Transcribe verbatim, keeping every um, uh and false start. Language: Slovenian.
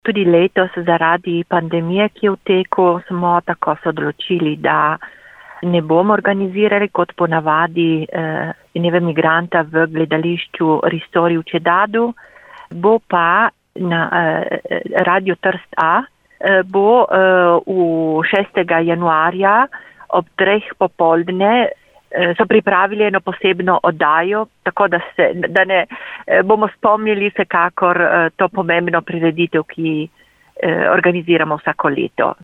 Tudi letos zaradi pandemije, ki je v teku, smo tako se odločili, da ne bomo organizirali kot ponavadi eh, dneve migranta v gledališču Ristori v Čedadu, bo pa na eh, Radio Trst A, eh, bo eh, v šestega januarja ob treh popoldne eh, so pripravili eno posebno oddajo, tako da, se, da ne eh, bomo spomnili vsekakor eh, to pomembno prireditev, ki eh, organiziramo vsako leto.